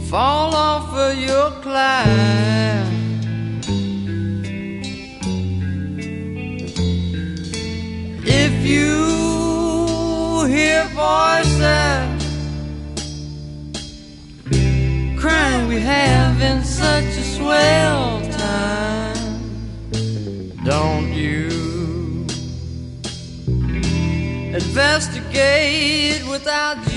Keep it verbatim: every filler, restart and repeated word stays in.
fall off of your climb. If you hear voices crying we having such a swell time, don't you investigate without you